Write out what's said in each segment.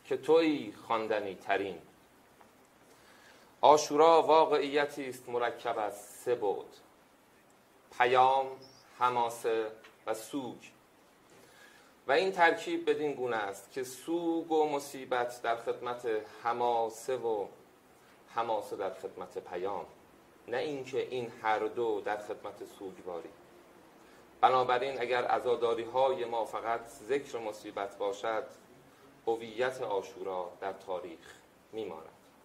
که تویی خواندنی ترین. عاشورا واقعیتی است مرکب از سه بعد: پیام، حماسه و سوگ. و این ترکیب بدین گونه است که سوگ و مصیبت در خدمت حماسه و حماسه در خدمت پیام، نه اینکه این هر دو در خدمت سوگواری. بنابراین اگر عزاداری‌های ما فقط ذکر مصیبت باشد، هویت عاشورا در تاریخ میماند.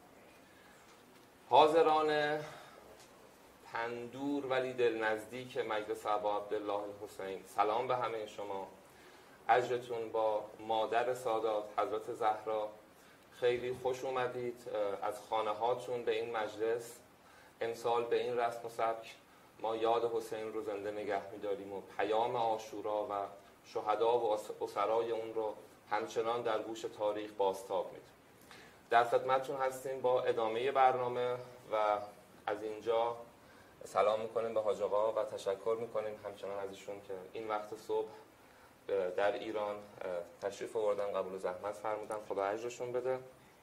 حاضران تندور ولی دل نزدیک مجلس ابا عبدالله الحسین، سلام به همه شما. اجرتون با مادر سادات حضرت زهرا. خیلی خوش اومدید از خانه هاتون به این مجلس. امسال به این رسم و سبک ما یاد حسین رو زنده نگه می‌داریم و پیام عاشورا و شهدا و اسرای اون رو همچنان در گوش تاریخ بازتاب میدیم. در خدمتتون هستیم با ادامه برنامه و از اینجا سلام میکنیم به حاج آقا و تشکر میکنیم همچنان از ایشون که این وقت صبح در ایران تشریف آوردن، قبول زحمت فرمودن. خدا اجرشون بده.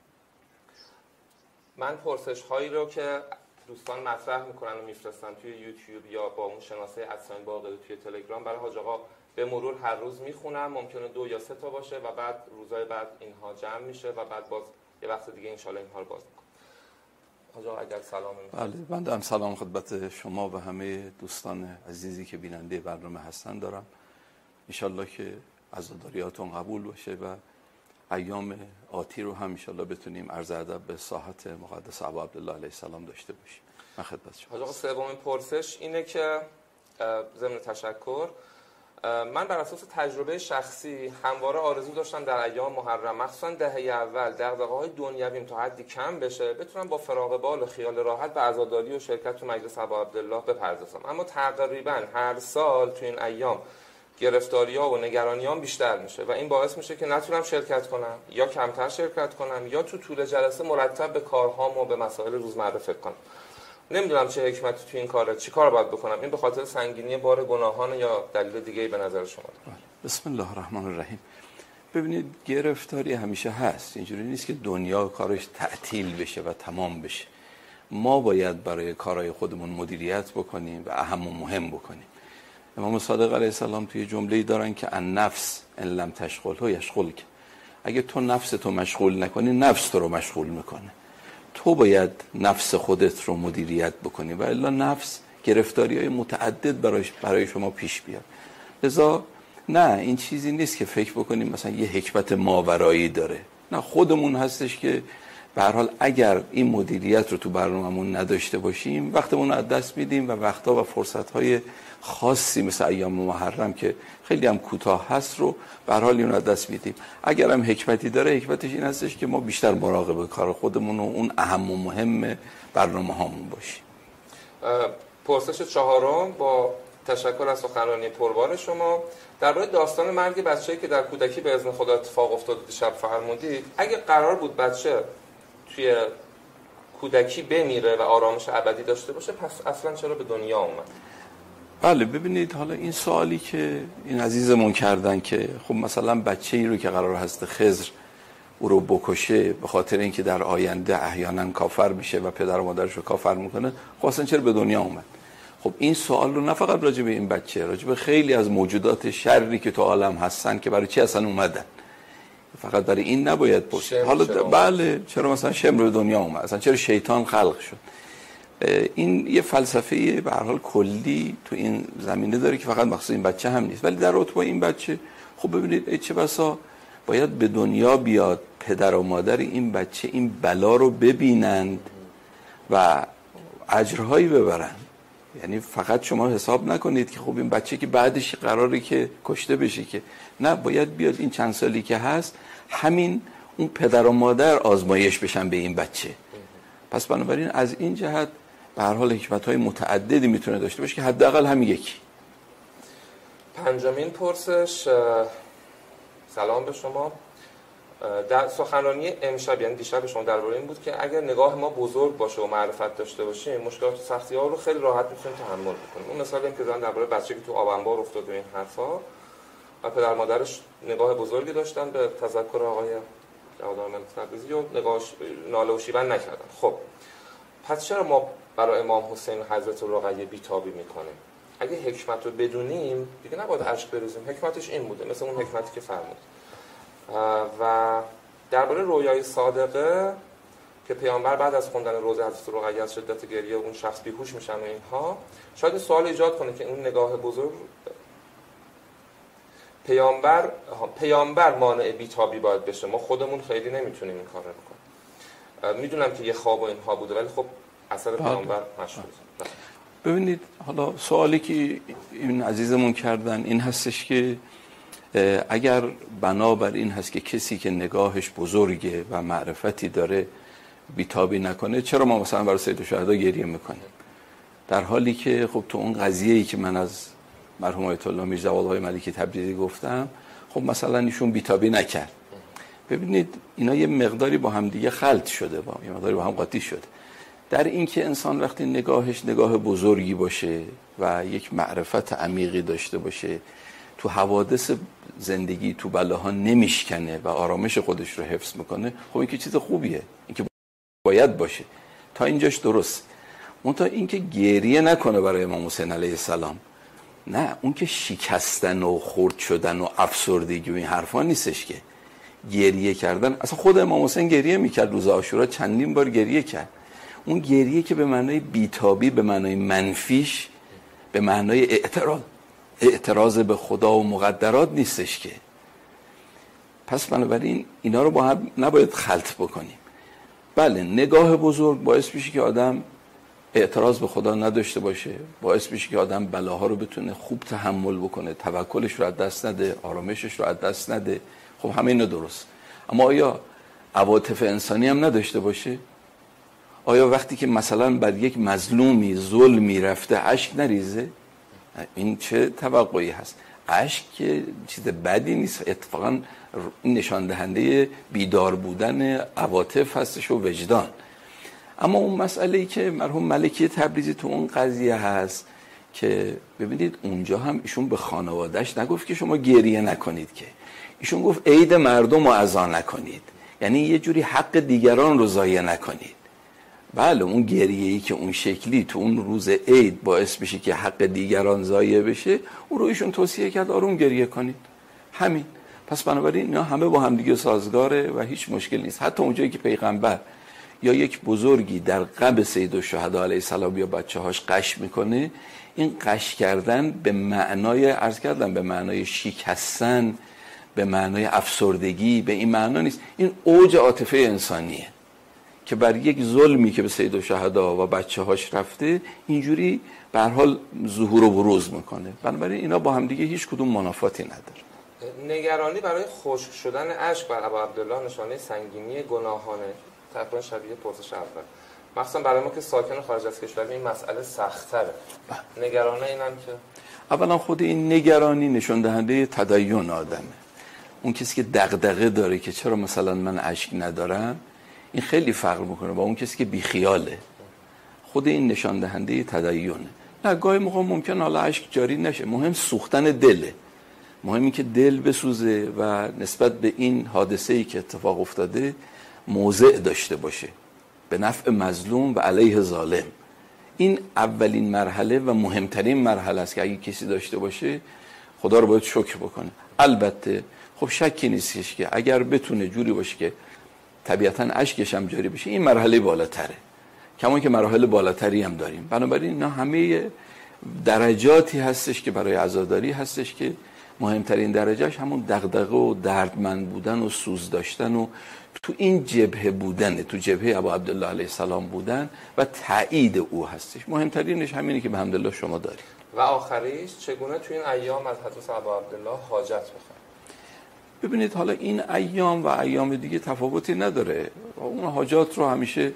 من پرسش هایی رو که دوستان مطرح میکنن و میفرستن توی یوتیوب یا با اون شناسه ادساین باقری توی تلگرام برای حاج آقا به مرور هر روز میخونم. ممکنه 2 یا 3 تا باشه و بعد روزهای بعد اینها جمع میشه و بعد باز یه وقت دیگه انشالله اینها رو باز میکنم. حاج آقا اگر سلام می‌فرمایید. بله، من هم سلام خدمت شما و همه دوستان عزیزی که بیننده برنامه هستن دارم. انشالله که عزاداریاتون قبول باشه و ایام آتی رو هم انشالله بتونیم عرض ادب به ساحت مقدس ابا عبدالله علیه السلام داشته باشیم. من خدمت شما. حاج آقا سومین پرسش اینه که ضمن تشکر، من بر اساس تجربه شخصی همواره آرزو داشتم در ایام محرم، مخصوصا دهه اول، دغدغه‌های دنیویم تا حدی کم بشه، بتونم با فراغ بال و خیال راحت به عزاداری و شرکت تو مجلس ابا عبدالله بپردازم. اما تقریبا هر سال تو این ایام گرفتاری‌ها و نگرانی‌هام بیشتر میشه و این باعث میشه که نتونم شرکت کنم یا کمتر شرکت کنم یا تو طول جلسه مرتب به کارهام و به مسائل روزمره فکر کنم. نمیدونم چه حکمتی تو این کاره، چی کار باید بکنم؟ این به خاطر سنگینی بار گناهان یا دلیل دیگه‌ای به نظر شما داره؟ بسم الله الرحمن الرحیم. ببینید گرفتاری همیشه هست، اینجوری نیست که دنیا کارش تعطیل بشه و تمام بشه. ما باید برای کارهای خودمون مدیریت بکنیم و اهم و مهم بکنیم. امام صادق علیه السلام توی جمله‌ای دارن که النفس ان لم تشغله یشغلک. اگه تو نفس تو مشغول نکنی، نفس تو رو مشغول میکنه. تو باید نفس خودت رو مدیریت بکنی و الا نفس گرفتاری‌های متعدد برای شما پیش بیاد. لذا نه، این چیزی نیست که فکر بکنیم مثلا یه حکمت ماورایی داره. نه، خودمون هستش که به هر حال اگر این مدیریت رو تو برنامه‌مون نداشته باشیم، وقتمون رو از دست میدیم و وقتا و فرصت‌های خاصی مثل ایام محرم که خیلی هم کوتاه هست رو به هر حال اون از دست میدیم. اگر هم حکمتی داره، حکمتش این هستش که ما بیشتر مراقب کار خودمون و اون اهم و مهم برنامه‌هامون باشیم. پرسش چهارم با تشکر از سخنرانی پربار شما درباره داستان مرگ بچه‌ای که در کودکی به اذن خدا اتفاق افتاد دیشب فرمودید. اگه قرار بود بچه توی کودکی بمیره و آرامش ابدی داشته باشه، پس اصلا چرا به دنیا اومد؟ بله، ببینید حالا این سوالی که این عزیزمون کردن که خب مثلا بچه‌ای رو که قرار هست خضر او رو بکشه به خاطر اینکه در آینده احیانا کافر میشه و پدر و مادرش رو کافر میکنه، خب اصلا چرا به دنیا اومد؟ خب این سوال رو نه فقط راجع به این بچه، راجع به خیلی از موجودات شری که تو عالم هستن که برای چی اصلا اومدن، فقط برای این نباید پرسید. حالا بله، چرا مثلا شمر به دنیا اومد، اصلا چرا شیطان خلق شد. این یه فلسفه به هر حال کلی تو این زمینه داره که فقط مخصوص این بچه هم نیست. ولی در رابطه با این بچه خب ببینید چه بسا باید به دنیا بیاد، پدر و مادر این بچه این بلا رو ببینند و اجرهایی ببرن. یعنی فقط شما حساب نکنید که خب این بچه که بعدش قراره که کشته بشه، که نه، باید بیاد این چند سالی که هست همین اون پدر و مادر آزمایش بشن به این بچه. پس بنابراین از این جهت به هر حال حکمت‌های متعددی میتونه داشته باشه که حداقل هم یکی. پنجمین پرسش، سلام به شما. در سخنرانی امشب یعنی دیشب شما درباره این بود که اگر نگاه ما بزرگ باشه و معرفت داشته باشیم، مشکلات و سختی‌ها رو خیلی راحت میتونیم تحمل بکنیم. اون مثالی که زدن درباره بچه‌ای که تو آب انبار افتاد و این حرفا و پدر مادرش نگاه بزرگی داشتن به تذکر آقای جواد تبریزی و نگاهش ناله و شیون نکردن. خب پس چرا ما برای امام حسین حضرت رقیه بیتابی میکنیم؟ اگه حکمت رو بدونیم دیگه نباید اشک بریزیم. حکمتش این بوده، مثل اون حکمتی که فرمود. و درباره رویای صادقه که پیامبر بعد از خوندن روزه حضرت رقیه از شدت گریه اون شخص بیهوش میشن و اینها، شاید این سوال ایجاد کنه که اون نگاه بزرگ پیامبر مانع بیتابی باید بشه، ما خودمون خیلی نمیتونیم این کار رو بکنیم. میدونم که یه خواب و اینها بوده ولی خب اثر پیامبر مشهوده. ببینید حالا سوالی که این عزیزمون کردن این هستش که اگر بنابر این هست که کسی که نگاهش بزرگه و معرفتی داره بیتابی نکنه، چرا ما مثلا برای سید الشهدا گریه میکنیم؟ در حالی که خب تو اون قضیه‌ای که من از مرحوم آیت الله میرزا جواد آقای ملکی تبریزی گفتم، خب مثلا ایشون بیتابی نکرد. ببینید اینا یه مقداری با هم دیگه خلط شده، یه مقداری با هم قاطی شده. در این که انسان وقتی نگاهش نگاه بزرگی باشه و یک معرفت عمیقی داشته باشه، تو حوادث زندگی تو بلاها نمیشکنه و آرامش خودش رو حفظ میکنه، خب این که چیز خوبیه، این که باید باشه. تا اینجاش درست. اون تا این که گریه نکنه برای امام حسین علیه السلام، نه، اون که شکستن و خرد شدن و افسردگی و این حرفا نیستش که گریه کردن. اصلا خود امام حسین گریه میکرد روز عاشورا، چندین بار گریه کرد. اون گریه که به معنای بیتابی، به معنای منفیش، به معنای اعتراض به خدا و مقدرات نیستش که. پس بنابراین اینا رو با هم نباید خلط بکنیم. بله، نگاه بزرگ باعث میشه که آدم اعتراض به خدا نداشته باشه، باعث میشه که آدم بلاها رو بتونه خوب تحمل بکنه، توکلش رو از دست نده، آرامشش رو از دست نده. خب همه اینا درست. اما آیا عواطف انسانی هم نداشته باشه؟ آیا وقتی که مثلا بر یک مظلومی ظلمی رفته اشک نریزه؟ این چه توقعی هست؟ اشک که چیز بدی نیست، اتفاقا نشان دهنده بیدار بودن عواطف هستش و وجدان. اما اون مسئله‌ای که مرحوم ملکی تبریزی تو اون قضیه هست که ببینید اونجا هم ایشون به خانواده‌اش نگفت که شما گریه نکنید، که ایشون گفت عید مردم رو عزا نکنید، یعنی یه جوری حق دیگران رو ضایع نکنید. بله، اون گریه‌ای که اون شکلی تو اون روز عید باعث بشه که حق دیگران ضایع بشه، اون رو ایشون توصیه کرد آروم گریه کنید. همین. پس بنابراین اینا همه با هم دیگه سازگاره و هیچ مشکل نیست. حتی اونجایی که پیغمبر یا یک بزرگی در قبر سید الشهدا علیه السلام یا بچه‌هاش قش میکنه، این قش کردن به معنای عرض کردم به معنای شکستن، به معنای افسردگی، به این معنا نیست. این اوج عاطفه انسانیه که بر یک ظلمی که به سید الشهدا و بچه‌هاش رفته اینجوری به هر حال ظهور و بروز میکنه. بنابراین اینا با هم دیگه هیچ کدوم منافاتی نداره. نگرانی برای خشک شدن اشک بر ابا عبدالله نشانه سنگینی گناهانه، تقریبا شبیه پرسش اول. مخصوصا برای ما که ساکن خارج از کشوریم این مسئله سخت‌تره. نگرانه اینم که اولا خود این نگرانی نشان دهنده تدین آدمه. اون کسی که دغدغه داره که چرا مثلا من اشک ندارم، این خیلی فرق میکنه با اون کسی که بیخیاله. خود این نشان دهنده تدینه. نه، گاهی موقع ممکن حالا اشک جاری نشه، مهم سوختن دله. مهم این که دل بسوزه و نسبت به این حادثه‌ای که اتفاق افتاده موضع داشته باشه به نفع مظلوم و علیه ظالم. این اولین مرحله و مهمترین مرحله است که اگه کسی داشته باشه خدا رو باید شکر بکنه. البته خب شکی نیستش که اگر بتونه جوری باشه که طبیعتاً اشکش هم جاری بشه، این مرحله بالاتره، کما که مراحل بالاتری هم داریم. بنابراین اینا همه درجاتی هستش که برای عزاداری هستش که مهمترین درجهش همون دغدغه و دردمند بودن و سوز داشتن و تو این جبهه بودن، تو جبهه ابا عبدالله علیه السلام بودن و تایید او هستش. مهمترینش همینه که به حمدالله شما دارید. و آخریش چگونه تو این ایام از حضرت ابا عبدالله حاجت بخواید؟ ببینید حالا این ایام و ایام دیگه تفاوتی نداره. اون حاجات رو همیشه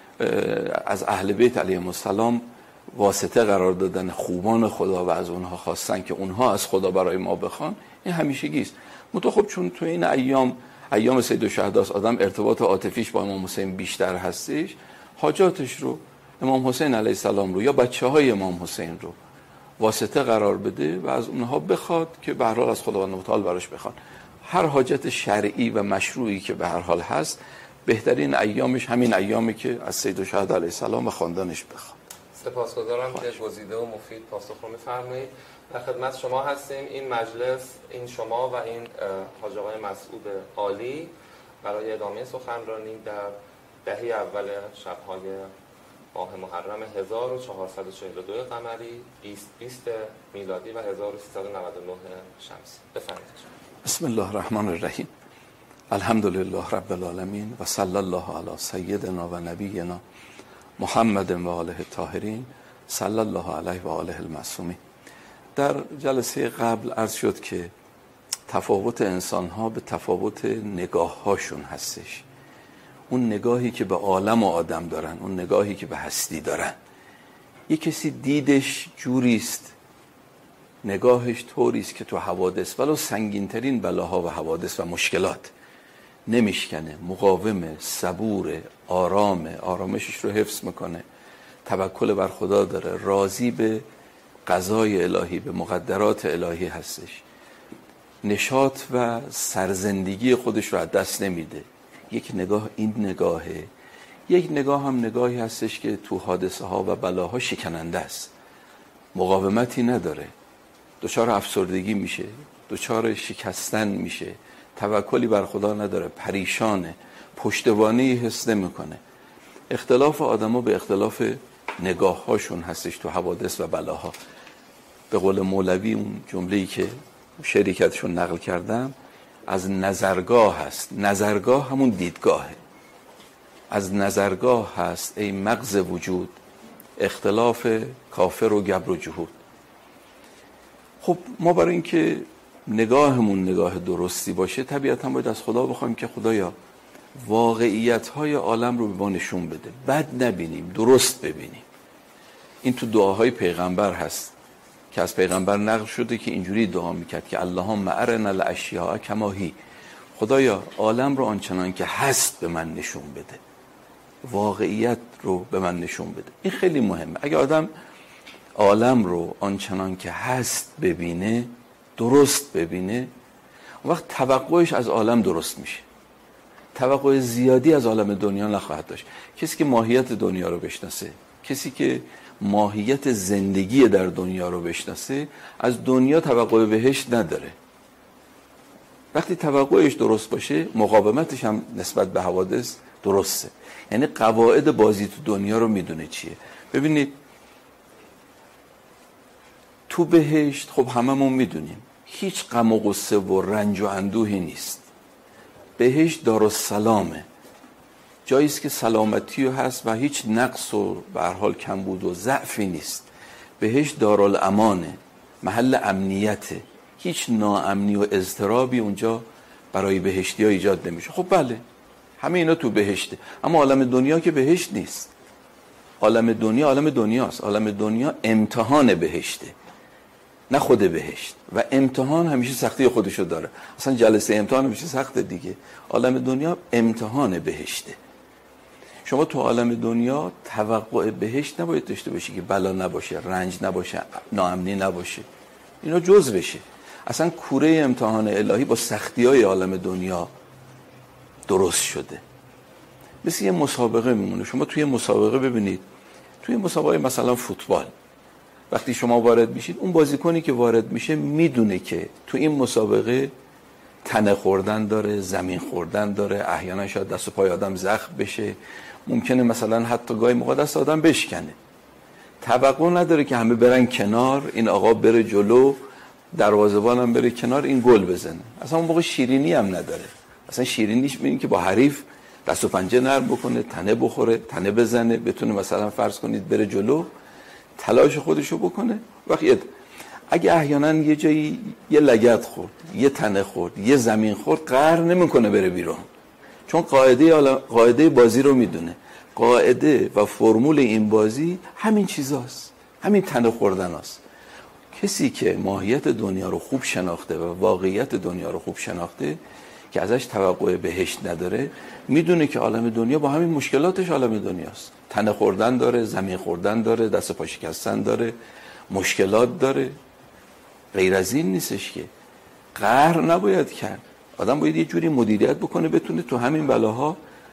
از اهل بیت علیهم السلام واسطه قرار دادن، خوبان خدا، و از اونها خواستن که اونها از خدا برای ما بخوان. این همیشگی است. خب چون تو این ایام سید الشهدا آدم ارتباط عاطفیش با امام حسین بیشتر هستش، حاجاتش رو امام حسین علیه السلام رو یا بچه‌های امام حسین رو واسطه قرار بده و از اونها بخواد که به هر حال از خداوند متعال براش بخوان. هر حاجت شرعی و مشروعی که به هر حال هست بهترین ایامش همین ایامی که از سید الشهدا علیه السلام و خاندانش بخواد. سپاسگزارم که گزیده و مفید پاسخ رو می‌فرمایید. در خدمت شما هستیم. این مجلس، این شما و این حاج آقای مسعود عالی برای ادامه سخنرانی در دهه اول شب‌های ماه محرم 1442 قمری، 2020 میلادی و 1399 شمسی. بفرمایید. بسم الله الرحمن الرحیم. الحمدلله رب العالمین و صلی الله علی سیدنا و نبینا محمد و آله الطاهرین صلی الله علیه و آله المعصومین. در جلسه قبل عرض شد که تفاوت انسان‌ها به تفاوت نگاه‌هاشون هستش. اون نگاهی که به عالم و آدم دارن، اون نگاهی که به هستی دارن. یک کسی دیدش جوریست، نگاهش طوریست که تو حوادث ولو سنگین‌ترین بلاها و حوادث و مشکلات نمیشکنه، مقاومه، صبوره، آرامشش رو حفظ میکنه، توکل بر خدا داره، راضی به قضای الهی، به مقدرات الهی هستش، نشاط و سرزندگی خودش رو از دست نمیده. یک نگاه این نگاهه. یک نگاه هم نگاهی هستش که تو حادثه ها و بلاها شکننده است، مقاومتی نداره، دچار افسردگی میشه، دچار شکستن میشه، توکلی بر خدا نداره، پریشانه، پشتوانه‌ای حس نمیکنه. اختلاف آدما به اختلاف نگاه‌هاشون هستش تو حوادث و بلاها. به قول مولوی اون جمله‌ای که شریکتشون نقل کردم از نظرگاه هست. نظرگاه همون دیدگاهه. از نظرگاه هست ای مغز وجود اختلاف کافر و گبر و جهود. خب ما برای اینکه نگاهمون نگاه درستی باشه طبیعتاً باید از خدا بخوایم که خدایا واقعیت‌های عالم رو به ما نشون بده، بد نبینیم، درست ببینیم. این تو دعاهای پیغمبر هست که از پیغمبر نقل شده که اینجوری دعا میکرد که اللهم ارنا الاشیاء کما هی، خدایا عالم رو آنچنان که هست به من نشون بده، واقعیت رو به من نشون بده. این خیلی مهمه. اگه آدم عالم رو آنچنان که هست ببینه، درست ببینه، اون وقت توقعش از عالم درست میشه. توقع زیادی از عالم دنیا نخواهد داشت. کسی که ماهیت دنیا رو بشناسه، کسی که ماهیت زندگی در دنیا رو بشناسه، از دنیا توقع بهشت نداره. وقتی توقعش درست باشه مقاومتش هم نسبت به حوادث درسته. یعنی قواعد بازی تو دنیا رو میدونه چیه. ببینید تو بهشت خب هممون میدونیم هیچ غم و غصه و رنج و اندوهی نیست. بهشت دارالسلامه، جایی است که سلامتی هست و هیچ نقص و به هر حال کمبود و ضعفی نیست. بهشت دارالامانه، محل امنیته، هیچ ناامنی و اضطرابی اونجا برای بهشتی‌ها ایجاد نمیشه. خب بله همه اینا تو بهشته، اما عالم دنیا که بهشت نیست. عالم دنیا عالم دنیاست. عالم دنیا امتحان بهشته، نه خود بهشت. و امتحان همیشه سختی خودشو داره. اصلا جلسه امتحان همیشه سخته دیگه. عالم دنیا امتحان بهشته. شما تو عالم دنیا توقع بهشت نباید داشته باشی که بلا نباشه، رنج نباشه، ناامنی نباشه. اینا جزوشه. اصلا کوره امتحان الهی با سختی‌های عالم دنیا درست شده. مثل یه مسابقه میمونه. شما توی مسابقه ببینید، توی مسابقه مثلا فوتبال وقتی شما وارد میشید، اون بازیکنی که وارد میشه میدونه که تو این مسابقه تنه خوردن داره، زمین خوردن داره، احیانا شاید دست و پای آدم زخم بشه، ممکنه مثلا حتی گاهی موقع دست آدم بشکنه. توقع نداره که همه برن کنار، این آقا بره جلو، دروازه‌بان هم بره کنار، این گل بزنه. اصلا اون موقع شیرینی هم نداره. اصلا شیرینیش می‌بینید که با حریف دست و پنجه نرم بکنه، تنه بخوره، تنه بزنه، بتونه مثلا فرض کنید بره جلو، تلاش خودشو بکنه. وقتی اگه احیانا یه جایی یه لگد خورد، یه تنه خورد، یه زمین خورد، قهر نمیکنه بره بیرون، چون قاعده بازی رو میدونه. قاعده و فرمول این بازی همین چیزاست، همین تنه خوردن هاست. کسی که ماهیت دنیا رو خوب شناخته و واقعیت دنیا رو خوب شناخته که ازش توقع بهشت نداره، میدونه که عالم دنیا با همین مشکلاتش عالم دنیاست. تنه خوردن داره، زمین خوردن داره، دست پا شکستن داره، مشکلات داره. غیر از این نیستش که قهر نباید کرد. آدم باید یه جوری مدیریت بکنه بتونه تو همین بلاها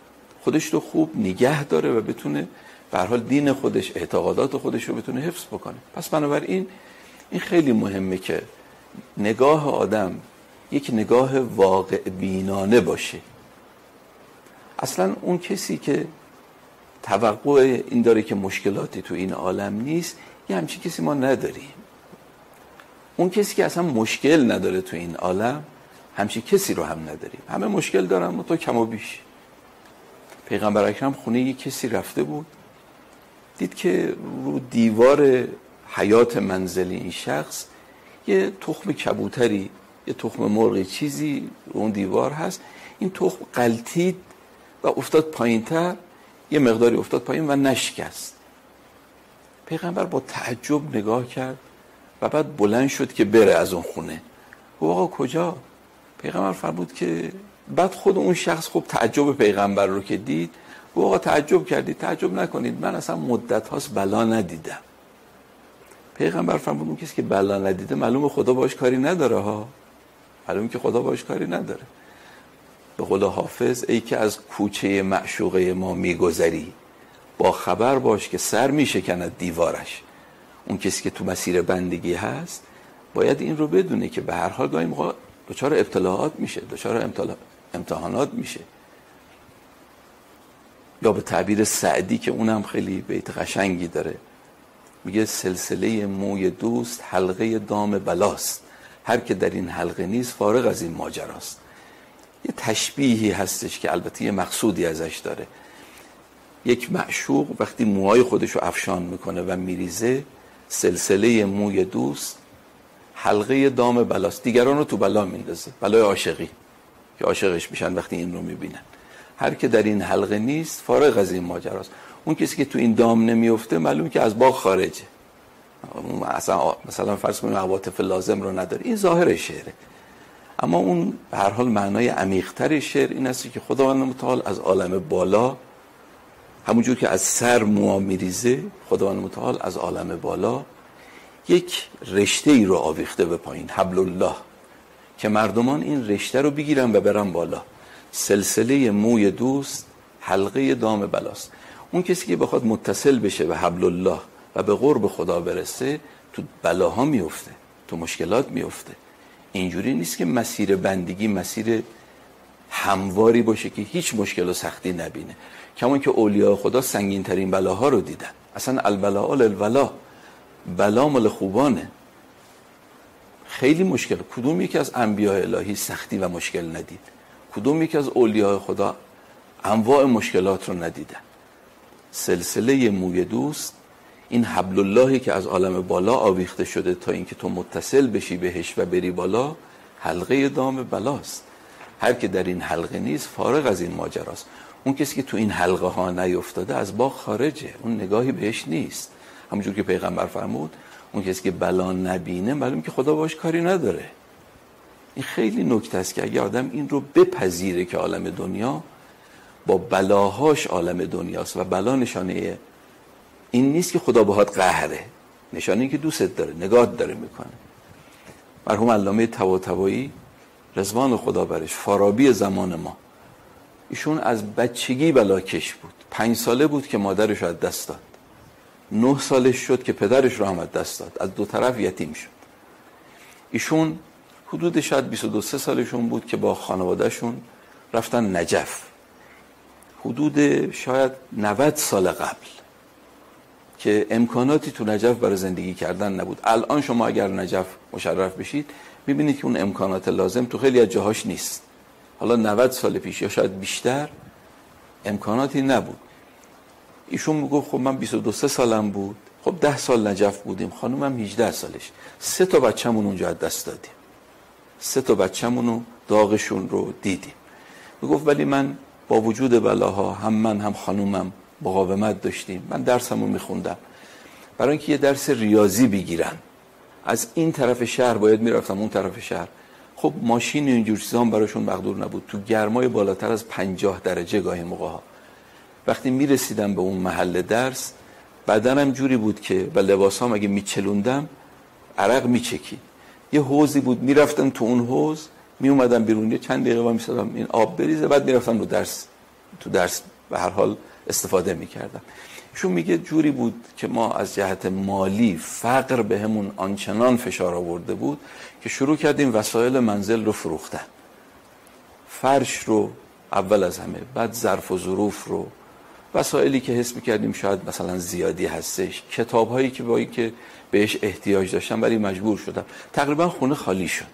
خودش رو خوب نگه داره و بتونه به هر حال دین خودش، اعتقادات خودش رو بتونه حفظ بکنه. پس بنابراین این خیلی مهمه که نگاه آدم یک نگاه واقع بینانه باشه. اصلا اون کسی که توقع این داره که مشکلاتی تو این عالم نیست، یه همچین کسی ما نداریم. اون کسی که اصلا مشکل نداره تو این عالم، همچین کسی رو هم نداریم. همه مشکل دارن و تو کم و بیش. پیغمبر اکرم خونه یک کسی رفته بود، دید که رو دیوار حیات منزلی این شخص یه تخم کبوتری، یه تخم مرغی چیزی رو اون دیوار هست. این تخم غلتید و افتاد پایین‌تر، یه مقداری افتاد پایین و نشکست. پیغمبر با تعجب نگاه کرد و بعد بلند شد که بره از اون خونه. گفت آقا کجا؟ پیغمبر فرمود که بعد خود اون شخص خب تعجب پیغمبر رو که دید، گفت آقا تعجب کردید، تعجب نکنید، من اصلا مدت هاست بلا ندیدم. پیغمبر فرمود اون کسی که بلا ندیده معلومه خدا باش کاری نداره ها، معلومه که خدا باش کاری نداره. به قول حافظ ای که از کوچه معشوقه ما میگذری، با خبر باش که سر میشکند دیوارش. اون کسی که تو مسیر بندگی هست باید این رو بدونه که به هر حال گاهی موقع دچار ابتلاعات میشه، دچار امتحانات میشه. یا به تعبیر سعدی که اونم خیلی بیت قشنگی داره، میگه سلسله موی دوست حلقه دام بلاست، هر که در این حلقه نیست فارغ از این ماجراست. یه تشبیهی هستش که البته یه مقصودی ازش داره. یک معشوق وقتی موهای خودشو افشان میکنه و میریزه، سلسله موی دوست حلقه دام بلاست، دیگران رو تو بلا میندازه، بلای عاشقی که عاشقش میشن وقتی این رو میبینن. هر که در این حلقه نیست فارغ از این ماجراست. اون کسی که تو این دام نمیفته معلوم که از باغ خارجه، مثلا فرض کنیم عواطف لازم رو نداره. این ظاهر شعره، اما اون به هر حال معنای عمیق‌تر شعر این است که خداوند متعال از عالم بالا، همونجور که از سر موها میریزه، خداوند متعال از عالم بالا یک رشته ای رو آویخته به پایین، حبل الله، که مردمان این رشته رو بگیرن و برن بالا. سلسله موی دوست حلقه دام بلاست. اون کسی که بخواد متصل بشه به حبل الله و به قرب خدا برسه، تو بلاها میفته، تو مشکلات میفته. اینجوری نیست که مسیر بندگی مسیر همواری باشه که هیچ مشکل و سختی نبینه. کما که اولیاء خدا سنگین ترین بلاها رو دیدن. اصلا البلاء للولا، بلا مال خوبانه. خیلی مشکل. کدوم یکی از انبیاء الهی سختی و مشکل ندید؟ کدوم یکی از اولیاء خدا انواع مشکلات رو ندیدن؟ سلسله موی دوست، این حبل اللهی که از عالم بالا آویخته شده تا اینکه تو متصل بشی بهش و بری بالا، حلقه دام بلاست. هر که در این حلقه نیست فارغ از این ماجراست. اون کسی که تو این حلقه ها نیفتاده از باغ خارجه، اون نگاهی بهش نیست. همونجور که پیغمبر فرمود اون کسی که بلا نبینه معلوم که خدا باش کاری نداره. این خیلی نکته است که اگه آدم این رو بپذیره که عالم دنیا با بلاهاش عالم دنیاست و بلا نشانه این نیست که خدا باهات قهره، نشانه این که دوستت داره، نگاهت داره میکنه. مرحوم علامه طباطبایی رضوان خدا برش، فارابی زمان ما، ایشون از بچگی بلاکش بود. 5 ساله بود که مادرش رو از دست داد، 9 سالش شد که پدرش رو هم از دست داد، از دو طرف یتیم شد. ایشون حدود شاید 22 سالشون بود که با خانوادهشون رفتن نجف، حدود شاید 90 سال قبل که امکاناتی تو نجف برای زندگی کردن نبود. الان شما اگر نجف مشرف بشید میبینید که اون امکانات لازم تو خیلی از جاهاش نیست. حالا 90 سال پیش یا شاید بیشتر امکاناتی نبود. ایشون میگفت خب من 22 سالم بود، خب 10 سال نجف بودیم، خانومم 18 سالش، 3 تا بچه‌مون اونجا از دست دادیم، 3 تا بچه‌مونو داغشون رو دیدیم. میگفت ولی من با وجود بلاها هم من هم خانومم مقاومت داشتیم. من درسمو میخوندم، برای اینکه یه درس ریاضی بگیرن از این طرف شهر باید میرفتم اون طرف شهر. خب ماشین اینجور چیزا هم براشون مقدور نبود، تو گرمای بالاتر از 50 درجه گاهی موقع ها. وقتی میرسیدم به اون محل درس بدنم جوری بود که و لباسام اگه میچلوندم عرق میچکی. یه حوضی بود، میرفتم تو اون حوض، میومدم بیرون، یه چند دقیقه وایمیستادم این آب بریزه، بعد میرفتم رو درس، تو درس به هر حال استفاده میکردم. ایشون میگه جوری بود که ما از جهت مالی فقر بهمون آنچنان فشار آورده بود که شروع کردیم وسایل منزل رو فروختن. فرش رو اول از همه، بعد ظرف و ظروف رو، وسایلی که حس میکردیم شاید مثلا زیادی هستش، کتاب‌هایی که با اینکه بهش احتیاج داشتم ولی مجبور شدم. تقریبا خونه خالی شد.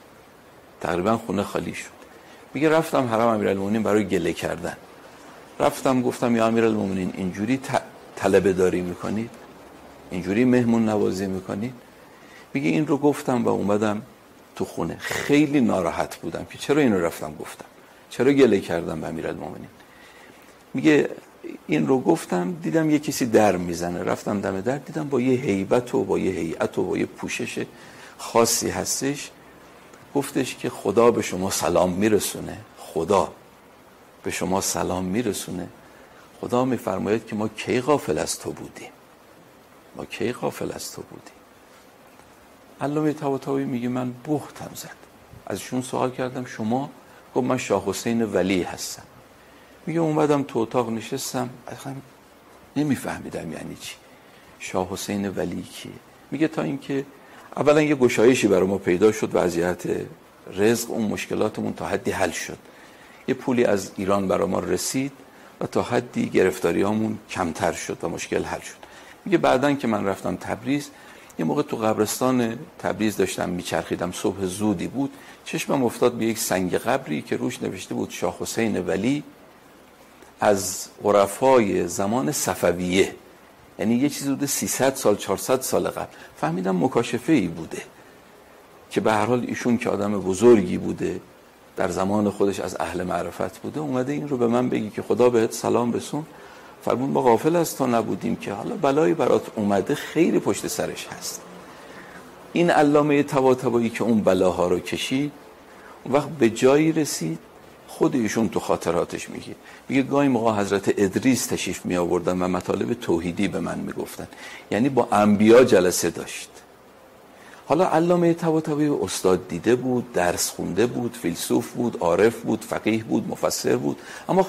میگه رفتم حرم امیرالمومنین برای گله کردن. رفتم گفتم یا امیرالمومنین اینجوری طلبه داری میکنید؟ اینجوری مهمون نوازی میکنید؟ میگه این رو گفتم و اومدم تو خونه. خیلی ناراحت بودم که چرا این رو رفتم گفتم، چرا گله کردم به امیرالمومنین. میگه این رو گفتم، دیدم یه کسی در میزنه، رفتم دم در، دیدم با یه هیبت و با یه هیئت و با یه پوشش خاصی هستش. گفتش که خدا به شما سلام میرسونه، خدا به شما سلام میرسونه. خدا میفرماید که ما کی غافل از تو بودیم، ما کی غافل از تو بودیم. علامه طباطبایی میگه من بهتم زد. ازشون سوال کردم شما؟ گفت من شاه حسین ولی هستم. میگه اومدم تو اتاق نشستم، اصلا نمیفهمیدم یعنی چی شاه حسین ولی کیه. میگه تا اینکه اولا یه گشایشی برای ما پیدا شد، وضعیت رزق اون مشکلاتمون تا حدی حل شد، یه پولی از ایران برای ما رسید و تا حدی گرفتاریامون کمتر شد و مشکل حل شد. میگه بعدن که من رفتم تبریز، یه موقع تو قبرستان تبریز داشتم میچرخیدم، صبح زودی بود، چشمم افتاد به یک سنگ قبری که روش نوشته بود شاه حسین ولی از عرفای زمان صفویه، یعنی یه چیزی بوده 300 سال 400 سال قبل. فهمیدم مکاشفه ای بوده که به هر حال ایشون که آدم بزرگی بوده، در زمان خودش از اهل معرفت بوده، اومده این رو به من بگی که خدا بهت سلام رسون. فرمون ما غافل از تو نبودیم که حالا بلایی برات اومده خیلی پشت سرش هست. این علامه طباطبایی که اون بلاها رو کشید، اون وقت به جایی رسید خود ایشون تو خاطراتش میگه گاهی موقع حضرت ادریس تشریف می آوردن و مطالب توحیدی به من میگفتن، یعنی با انبیا جلسه داشت. حالا علامه طباطبایی استاد دیده بود، درس خونده بود، فیلسوف بود، عارف بود، فقیه بود، مفسر بود، اما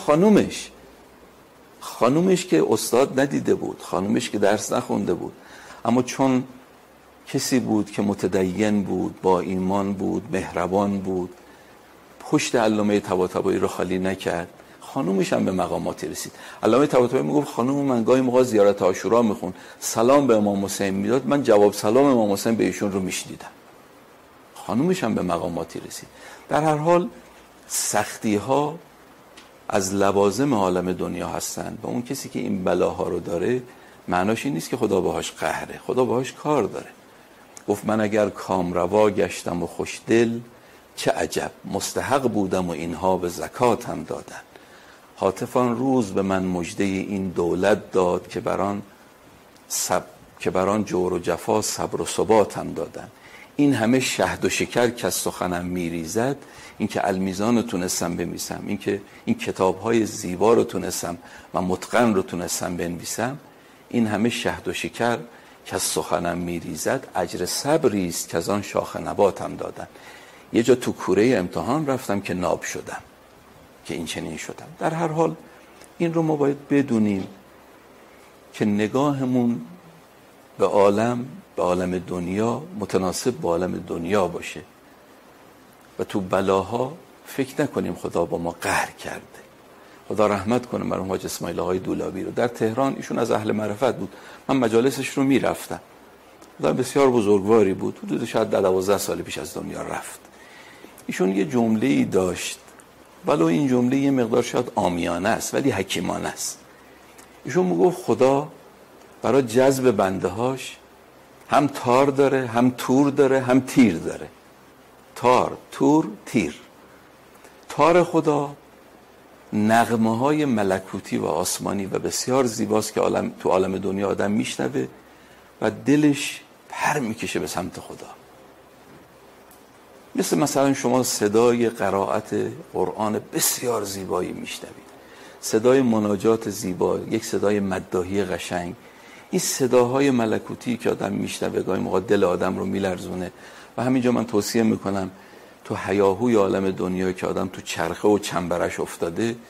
خانومش که استاد ندیده بود، خانومش که درس نخونده بود، اما چون کسی بود که متدین بود، با ایمان بود، مهربان بود، پشت علامه طباطبایی رو خالی نکرد، خانومش هم به مقاماتی رسید. علامه طباطبایی میگفت خانوم من گاهی موقع زیارت عاشورا میخون، سلام به امام حسین میداد، من جواب سلام امام حسین به ایشون رو میشنیدم. خانومش هم به مقاماتی رسید. در هر حال سختی ها از لوازم عالم دنیا هستند و اون کسی که این بلاها رو داره معناش این نیست که خدا باهاش قهره، خدا باهاش کار داره. گفت من اگر کامروا گشتم و خوشدل، چه عجب مستحق بودم و اینها به زکاتم دادن. هاتفان روز به من مژده این دولت داد که بران جور و جفا صبر و ثباتم دادن. این همه شهد و شکر که از سخنم میریزد، این که المیزان رو تونستم بنویسم، این که این کتاب‌های زیبا رو تونستم و متقن رو تونستم بنویسم، این همه شهد و شکر که از سخنم میریزد، اجر صبری است که از آن شاخ نباتم دادن. یه جا تو کوره امتحان رفتم که ناب شدم، که این چنین شدم. در هر حال این رو ما باید بدونیم که نگاهمون به عالم دنیا متناسب با عالم دنیا باشه و تو بلاها فکر نکنیم خدا با ما قهر کرده. خدا رحمت کنه مرحوم حاج اسماعیل آقای دولابی رو. در تهران ایشون از اهل معرفت بود، من مجالسش رو میرفتم، آدم بسیار بزرگواری بود، حدود شاید 12 سال پیش از دنیا رفت. ایشون یه جمله‌ای داشت، ولو این جمله یه مقدار شاید عامیانه است ولی حکیمانه است. ایشون میگفت خدا برای جذب بنده هاش هم تار داره، هم تور داره، هم تیر داره. تار، تور، تیر. تار خدا نغمه های ملکوتی و آسمانی و بسیار زیباست که تو عالم دنیا آدم میشنوه و دلش پر میکشه به سمت خدا. مثلا شما صدای قرائت قرآن بسیار زیبایی میشنوید، صدای مناجات زیبا، یک صدای مداحی قشنگ، این صداهای ملکوتی که آدم میشنوه گاهی موقع دل آدم رو میلرزونه. و همینجا من توصیه میکنم تو هیاهوی عالم دنیا که آدم تو چرخه و چنبرش افتاده،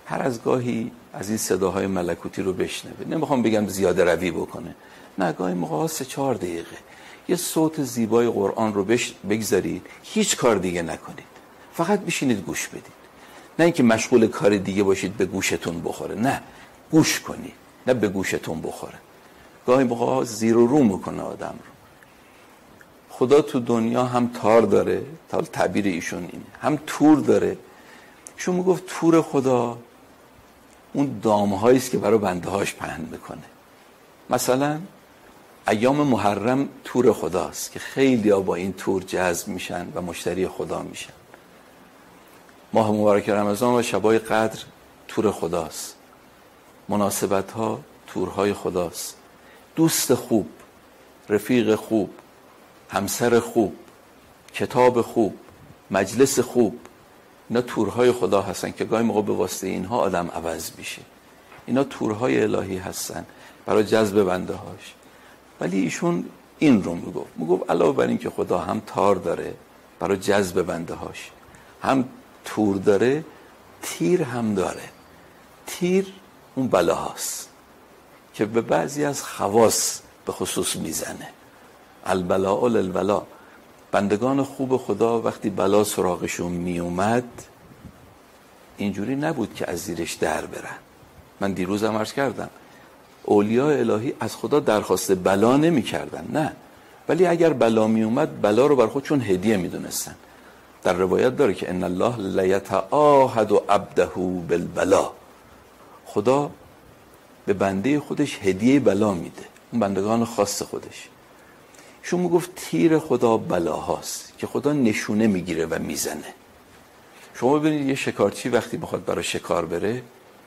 هر از گاهی از این صداهای ملکوتی رو بشنوه. نمیخوام بگم زیاده روی بکنه، نه، گاهی موقع 3-4 دقیقه یه صوت زیبای قرآن رو بگذارید، هیچ کار دیگه نکنید، فقط بشینید گوش بدید. نه اینکه مشغول کار دیگه باشید به گوشتون بخوره، نه، گوش کنید، نه به گوشتون بخوره. گاهی موقع زیر و رو میکنه آدم رو. خدا تو دنیا هم تار داره، تا تعبیر ایشون اینه، هم تور داره. ایشون میگفت تور خدا اون دامهایی است که برای بنده هاش پهن میکنه. مثلا ایام محرم تور خداست که خیلی ها با این تور جذب میشن و مشتری خدا میشن. ماه مبارک رمضان و شبای قدر تور خداست. مناسبت ها تورهای خداست. دوست خوب، رفیق خوب، همسر خوب، کتاب خوب، مجلس خوب، اینا تورهای خدا هستن که گاهی موقع به واسطه اینها آدم عوض میشه. اینا تورهای الهی هستن برای جذب بنده هاش. ولی ایشون این رو میگفت علاوه بر این که خدا هم تار داره برای جذب بنده هاش، هم تور داره، تیر هم داره. تیر اون بلاهاست که به بعضی از خواص به خصوص میزنه. البلاء للولا. بندگان خوب خدا وقتی بلا سراغشون میومد اینجوری نبود که از زیرش در برن. من دیروزم عرض کردم اولیاء الهی از خدا درخواست بلا نمی کردن، نه، ولی اگر بلا می اومد بلا رو بر خودشون هدیه می دونستن. در روایت داره که ان الله لیتعاهد عبده بالبلا. خدا به بنده خودش هدیه بلا میده، اون بندگان خاص خودش. شما میگفت تیر خدا بلاهاست که خدا نشونه میگیره و میزنه. شما ببینید یه شکارچی وقتی بخواد برای شکار بره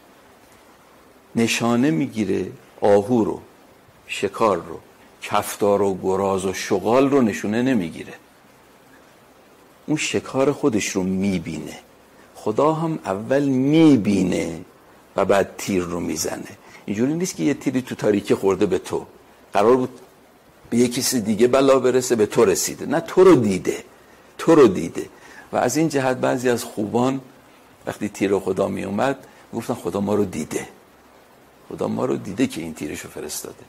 نشانه میگیره، آهو رو، شکار رو، کفتار و گراز و شغال رو نشونه نمیگیره، اون شکار خودش رو میبینه. خدا هم اول میبینه و بعد تیر رو میزنه. اینجوری نیست که یه تیری تو تاریکی خورده به تو، قرار بود به یه کسی دیگه بلا برسه، به تو رسیده، نه، تو رو دیده. و از این جهت بعضی از خوبان وقتی تیر خدا می اومد گفتن خدا ما رو دیده، خدا ما رو دیده که این تیرشو فرستاده.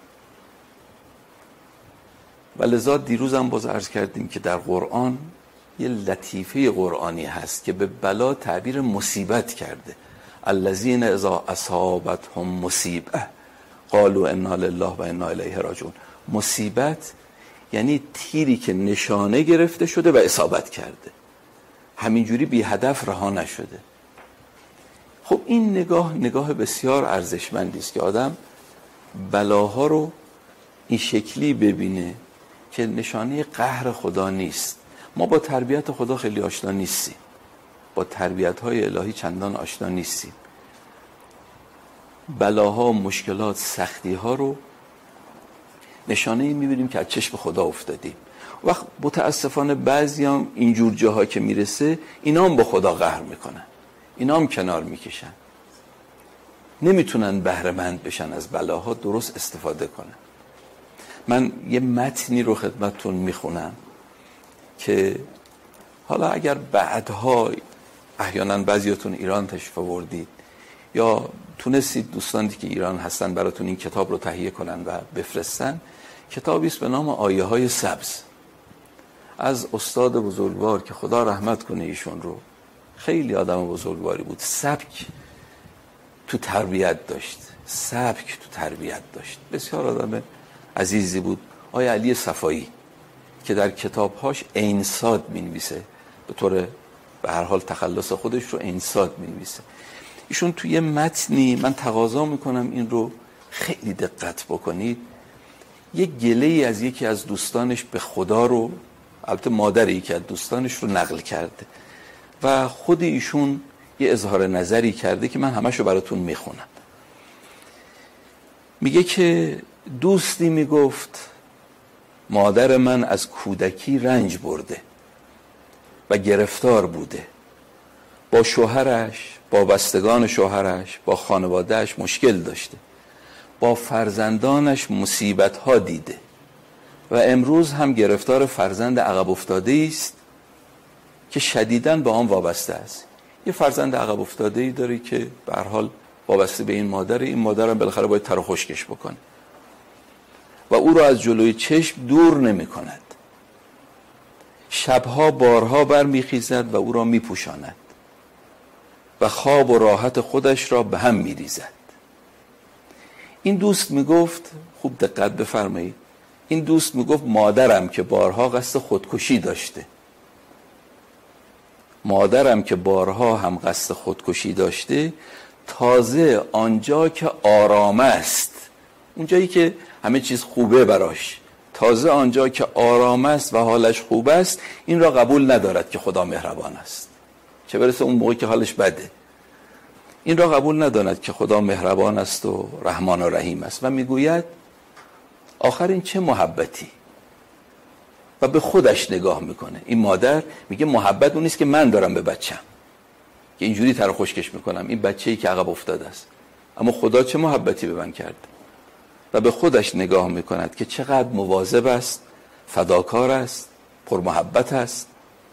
و لذا دیروز هم باز عرض کردیم که در قرآن یه لطیفه قرآنی هست که به بلا تعبیر مصیبت کرده. الذین اذا اصابتهم مصیبه قالوا انا لله و انا الیه راجعون. مصیبت یعنی تیری که نشانه گرفته شده و اصابت کرده، همینجوری بی هدف رها نشده. خب این نگاه بسیار ارزشمندی است که آدم بلاها رو این شکلی ببینه که نشانه قهر خدا نیست. ما با تربیت خدا خیلی آشنا نیستیم، با تربیت‌های الهی چندان آشنا نیستیم. بلاها، مشکلات، سختی‌ها رو نشانه‌ای می‌بینیم که از چشم خدا افتادیم. وقت متاسفانه بعضی هم اینجور جاها که میرسه اینا هم با خدا قهر میکنن، اینا هم کنار میکشن، نمیتونن بهره‌مند بشن از بلاها، درست استفاده کنن. من یه متنی رو خدمتتون میخونم که حالا اگر بعدها احیانا بعضیاتون ایران تشریف آوردید یا تونستید دوستانی که ایران هستن براتون این کتاب رو تهیه کنن و بفرستن، کتابی است به نام آیه های سبز از استاد بزرگوار که خدا رحمت کنه ایشون رو، خیلی آدم بزرگواری بود، سبک تو تربیت داشت، بسیار آدم عزیزی بود. آیه علی صفایی که در کتابهاش عین‌صاد می‌نویسه، به طور به هر حال تخلص خودش رو عین‌صاد می‌نویسه. ایشون توی یه متنی، من تقاضا میکنم این رو خیلی دقت بکنید، یه گله‌ای از یکی از دوستانش به خدا رو، البته مادر یکی از دوستانش رو نقل کرده و خود ایشون یه اظهار نظری کرده که من همشو براتون میخونم. میگه که دوستی میگفت مادر من از کودکی رنج برده و گرفتار بوده، با شوهرش، با بستگان شوهرش، با خانوادهش مشکل داشته، با فرزندانش مصیبت ها دیده و امروز هم گرفتار فرزند عقب افتاده است که شدیداً به آن وابسته است. یه فرزند عقب افتاده‌ای داری که به هر حال وابسته به این مادر هم بالاخره باید تر و خشکش بکنه و او را از جلوی چشم دور نمی‌کند. شبها بارها برمیخیزد و او را میپوشاند و خواب و راحت خودش را به هم میریزد. این دوست میگفت، خوب دقت بفرمایید، این دوست میگفت مادرم که بارها قصد خودکشی داشته، مادرم که بارها هم قصد خودکشی داشته، تازه آنجا که آرام است، اونجایی که همه چیز خوبه براش، تازه آنجا که آرام است و حالش خوب است، این را قبول ندارد که خدا مهربان است. چه برسه اون موقع که حالش بده، این را قبول ندارد که خدا مهربان است و رحمان و رحیم است و میگوید آخر این چه محبتی، و به خودش نگاه میکنه. این مادر میگه محبت اون نیست که من دارم به بچم که اینجوری تر خشکش میکنم، این بچه‌ای که عقب افتاده است، اما خدا چه محبتی به من کرد. و به خودش نگاه میکند که چقدر مواظب است، فداکار است، پرمحبت است.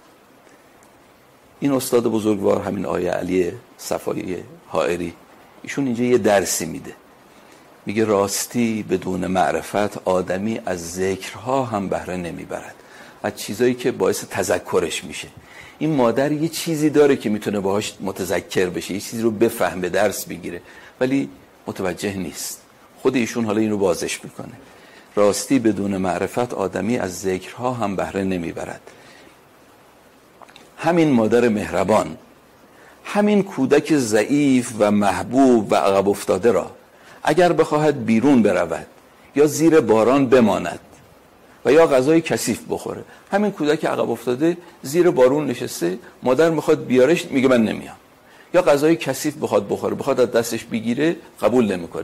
این استاد بزرگوار، همین آیه علی صفایی حائری، ایشون اینجا یه درسی میده، میگه راستی بدون معرفت آدمی از ذکرها هم بهره نمیبرد، از چیزایی که باعث تذکرش میشه. این مادر یه چیزی داره که میتونه باهاش متذکر بشه، یه چیزی رو بفهمه، درس بگیره، ولی متوجه نیست. خود ایشون حالا این رو بازش میکنه، راستی بدون معرفت آدمی از ذکرها هم بهره نمیبرد. همین مادر مهربان، همین کودک ضعیف و محبوب و عقب افتاده را اگر بخواهد بیرون برود یا زیر باران بماند و یا غذای کثیف بخوره، همین کودک عقب افتاده زیر بارون نشسته، مادر میخواد بیارش، میگه من نمیام، یا غذای کثیف بخواد بخوره، بخواد از دستش بگیره، قبول نمیکنه.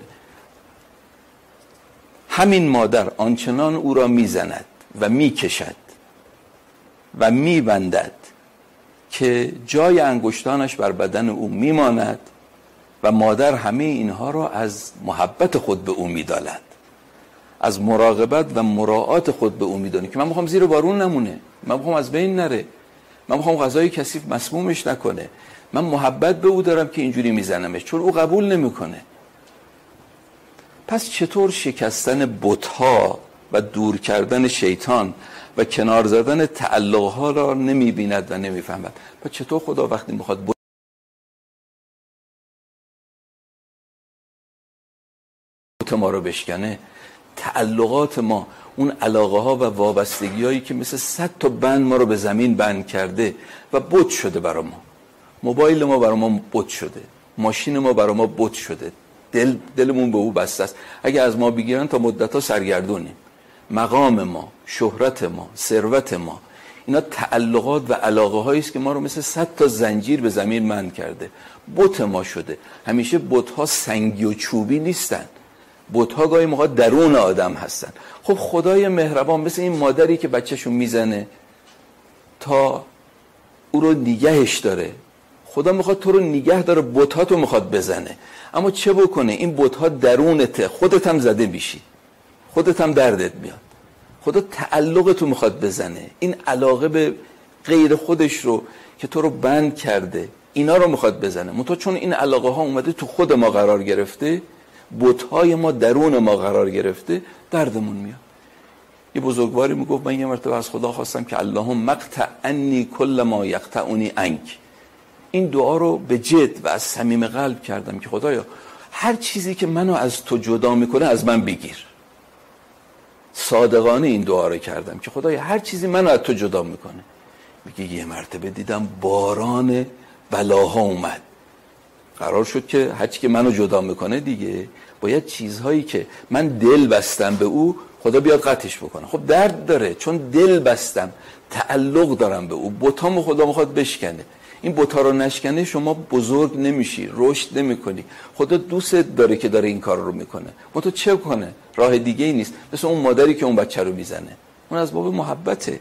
همین مادر آنچنان او را میزند و میکشد و میبندد که جای انگشتانش بر بدن او میماند و مادر همه اینها را از محبت خود به او میداند، از مراقبت و مراعات خود به او میدونه که من میخوام زیر بارون نمونه، من میخوام از بین نره، من میخوام غذای کثیف مسمومش نکنه، من محبت به او دارم که اینجوری میزنمش، چون او قبول نمیکنه. پس چطور شکستن بت‌ها و دور کردن شیطان و کنار زدن تعلق‌ها را نمی‌بیند و نمی‌فهمد؟ پس چطور خدا وقتی می‌خواد بت ما رو بشکنه، تعلقات ما، اون علاقه‌ها و وابستگی‌هایی که مثل 100 تا بند ما رو به زمین بند کرده و بت شده برای ما، موبایل ما برای ما بت شده، ماشین ما برای ما بت شده، دلمون به او بسته است، اگه از ما بگیرن تا مدت‌ها سرگردونیم. مقام ما، شهرت ما، ثروت ما، اینا تعلقات و علاقه هایی است که ما رو مثل 100 تا زنجیر به زمین بند کرده، بت ما شده. همیشه بت ها سنگی و چوبی نیستن، بت ها گاهی موقع درون آدم هستن. خب خدای مهربان مثل این مادری که بچه‌شو میزنه تا او رو نگهش داره، خدا میخواد تو رو نگه داره، بت ها تو میخواد بزنه، اما چه بکنه؟ این بت ها درونته، خودت هم زده میشی، خودت هم دردت میاد. خدا تعلق تو میخواد بزنه، این علاقه به غیر خودش رو که تو رو بند کرده، اینا رو میخواد بزنه. منتها چون این علاقه ها اومده تو خود ما قرار گرفته، بت های ما درون ما قرار گرفته، دردمون میاد. یه بزرگواری میگفت من یه مرتبه از خدا خواستم که اللهم مقطع انی کل ما یقطعنی عنک. این دعا رو به جد و از صمیم قلب کردم که خدایا هر چیزی که منو از تو جدا میکنه از من بگیر. صادقانه این دعا رو کردم که خدایا هر چیزی منو از تو جدا میکنه. میگه یه مرتبه دیدم باران بلاها اومد، قرار شد که هر چی که منو جدا میکنه دیگه باید چیزهایی که من دل بستم به او خدا بیاد قطعش بکنه. خب درد داره، چون دل بستم، تعلق دارم به او، بتامو خدا میخواد بشکنه. این بتا رو نشکنه شما بزرگ نمیشی، رشد نمیکنی. خدا دوست داره که داره این کار رو میکنه، تو چه کنه؟ راه دیگه ای نیست. مثل اون مادری که اون بچه رو میزنه، اون از باب محبته.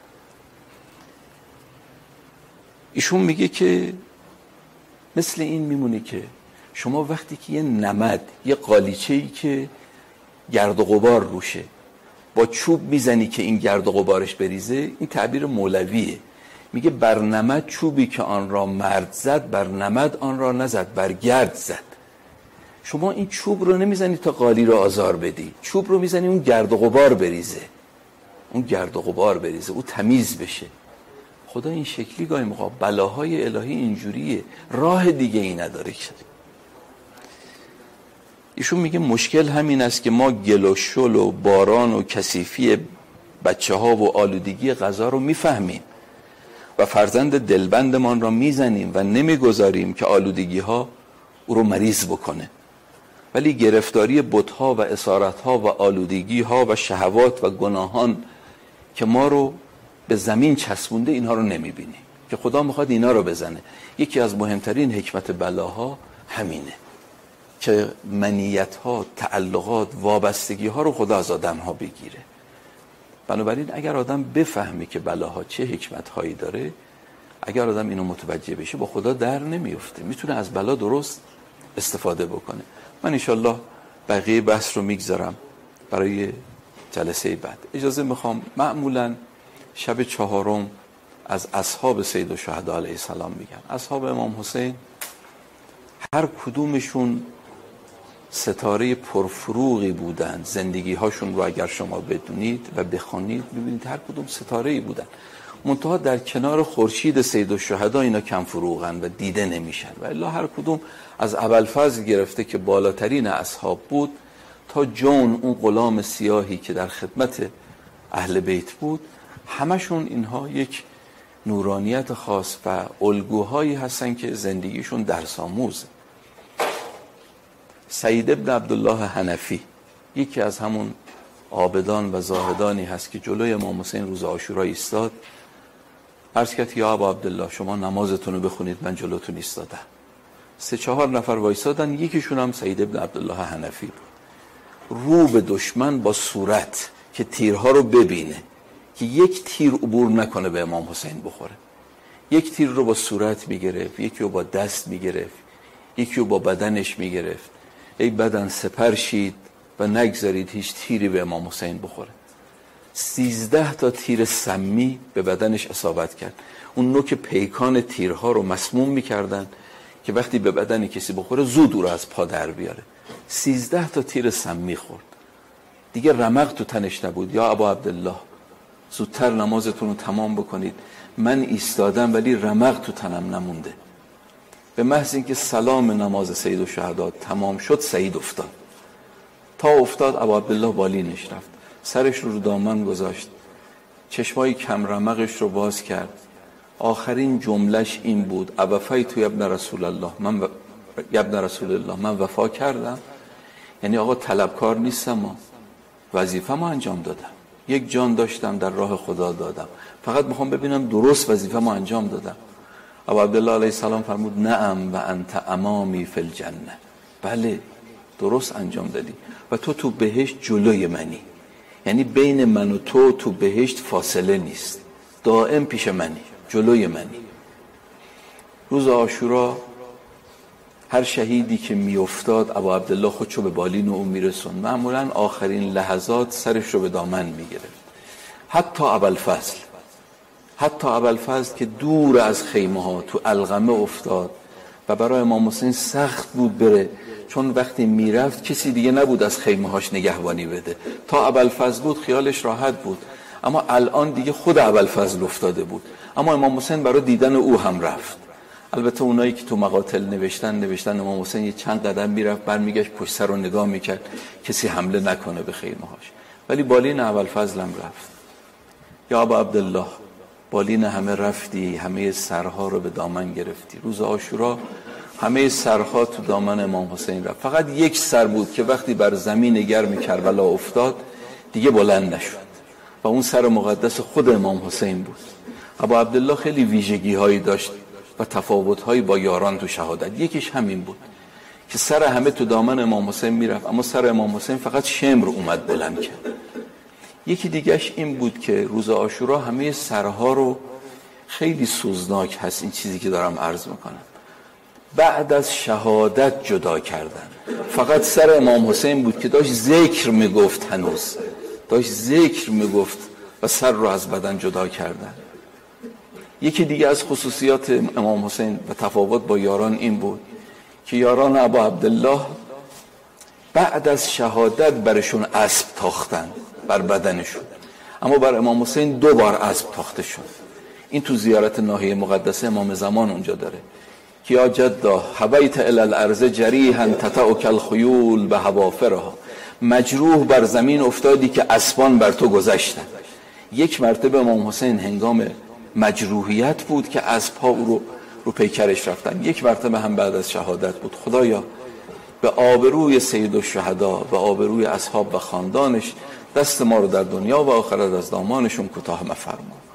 ایشون میگه که مثل این میمونه که شما وقتی که یه نمد، یه قالیچه‌ای که گرد و غبار روشه، با چوب میزنی که این گرد و غبارش بریزه، این تعبیر مولویه، میگه بر نمد چوبی که آن را مرد زد، بر نمد آن را نزد، بر گرد زد. شما این چوب رو نمیزنی تا قالی رو آزار بدی، چوب رو میزنی اون گرد و غبار بریزه، اون گرد و غبار بریزه، اون تمیز بشه. خدا این شکلی گاهی موقع بلاهای الهی اینجوریه، راه دیگه ای نداره. ایشون میگه مشکل همین است که ما گل و شل و باران و کثیفی بچه ها و آلودگی غذا رو میفهمیم و فرزند دلبندمان را میزنیم و نمیگذاریم که آلودگی ها او رو مریض بکنه، ولی گرفتاری بت‌ها و اسارت‌ها و آلودگی‌ها و شهوات و گناهان که ما رو به زمین چسبونده، اینها رو نمی‌بینیم که خدا میخواد اینا رو بزنه. یکی از مهمترین حکمت بلاها همینه که منیت‌ها، تعلقات، وابستگی‌ها رو خدا از آدم‌ها بگیره. بنابراین اگر آدم بفهمه که بلاها چه حکمت‌هایی داره، اگر آدم اینو متوجه بشه، با خدا در نمیفته، میتونه از بلا درست استفاده بکنه. من انشالله بقیه بحث رو میگذارم برای جلسه بعد. اجازه میخوام، معمولا شب 4 از اصحاب سید الشهدا علیه السلام میگن. اصحاب امام حسین هر کدومشون ستاره پرفروغی بودن. زندگی هاشون رو اگر شما بدونید و بخونید ببینید هر کدوم ستاره‌ای بودن، منتها در کنار خورشید سید الشهدا اینا کم فروغن و دیده نمیشن. و الا هر کدوم از ابوالفضل گرفته که بالاترین اصحاب بود تا جون اون غلام سیاهی که در خدمت اهل بیت بود، همشون اینها یک نورانیت خاص و الگوهایی هستن که زندگیشون درس آموزه. سعید ابن عبدالله حنفی یکی از همون عابدان و زاهدانی هست که جلوی امام حسین روز عاشورا ایستاد، عرض کرد یا ابا عبدالله شما نمازتون رو بخونید، من جلوتون ایستادم. 3-4 نفر وایسادن، یکیشون هم سعید ابن عبدالله حنفی بود. رو به دشمن با صورت که تیرها رو ببینه که یک تیر عبور نکنه به امام حسین بخوره. یک تیر رو با صورت میگرفت، یکی رو با دست میگرفت، یکی رو با بدنش میگرفت. ای بدن سپر شید و نگذارید هیچ تیری به امام حسین بخوره. 13 تا تیر سمی به بدنش اصابت کرد. اون نوک پیکان تیرها رو مسموم میکردن که وقتی به بدن کسی بخوره زود او رو از پا در بیاره. 13 تا تیر سمی خورد، دیگه رمق تو تنش نبود. یا ابا عبدالله زودتر نمازتون رو تمام بکنید، من ایستادم ولی رمق تو تنم نمونده. به محض اینکه سلام نماز سید الشهدا تمام شد، سعید افتاد. تا افتاد ابا عبدالله بالینش رفت، سرش رو دامن گذاشت، چشمای کم رمقش رو باز کرد. آخرین جملش این بود: ابفیت یا ابن رسول الله، من وفا کردم. یعنی آقا طلبکار نیستم، وظیفه ما انجام دادم، یک جان داشتم در راه خدا دادم، فقط میخوام ببینم درست وظیفه ما انجام دادم. ابا عبدالله علیه السلام فرمود نعم و انت امامی فی الجنه، بله درست انجام دادی و تو بهشت جلوی منی. یعنی بین من و تو بهشت فاصله نیست، دائم پیش منی، جلوی منی. روز عاشورا هر شهیدی که میافتاد ابا عبدالله خودشو به بالین او میرسون، معمولا آخرین لحظات سرش رو به دامن میگرفت. حتی ابوالفضل که دور از خیمه ها تو القمه افتاد و برای امام حسین سخت بود بره، چون وقتی میرفت کسی دیگه نبود از خیمه هاش نگهبانی بده. تا ابوالفضل بود خیالش راحت بود، اما الان دیگه خود ابوالفضل افتاده بود. اما امام حسین برای دیدن او هم رفت. البته اونایی که تو مقاتل نوشتن امام حسین یه چند قدم میرفت، برمیگشت پشت سر رو نگاه میکرد کسی حمله نکنه به خیمه هاش، ولی بالین ابوالفضل هم رفت. یا ابا عبدالله بالین همه رفتی، همه سرها رو به دامن گرفتی. روز عاشورا همه سرها تو دامن امام حسین رفت، فقط یک سر بود که وقتی بر زمین گرم کربلا افتاد دیگه بلند نشد و اون سر مقدس خود امام حسین بود. ابا عبدالله خیلی ویژگی هایی داشت و تفاوت هایی با یاران تو شهادت. یکیش همین بود که سر همه تو دامن امام حسین میرفت، اما سر امام حسین فقط شمر اومد بلند کرد. یکی دیگهش این بود که روز عاشورا همه سرها رو، خیلی سوزناک هست این چیزی که دارم عرض میکنم، بعد از شهادت جدا کردن. فقط سر امام حسین بود که داشت ذکر میگفت، هنوز داشت ذکر میگفت و سر رو از بدن جدا کردن. یکی دیگه از خصوصیات امام حسین و تفاوت با یاران این بود که یاران ابا عبدالله بعد از شهادت برشون اسب تاختن بر بدنشون، اما بر امام حسین 2 بار اسب تاخته شد. این تو زیارت ناحیه مقدسه امام زمان اونجا داره که یا جدا حبیت الی الارض جریحا تتعک الخیول به حوافرها، مجروح بر زمین افتادی که اسبان بر تو گذشتن. یک مرتبه امام حسین هنگام مجروحیت بود که اسب‌ها او رو پیکرش رفتن، یک مرتبه هم بعد از شهادت بود. خدایا به آبروی سید الشهدا، به آبروی اصحاب و خاندانش، دست ما رو در دنیا و آخرت از دامانشون کوتاه مفرما.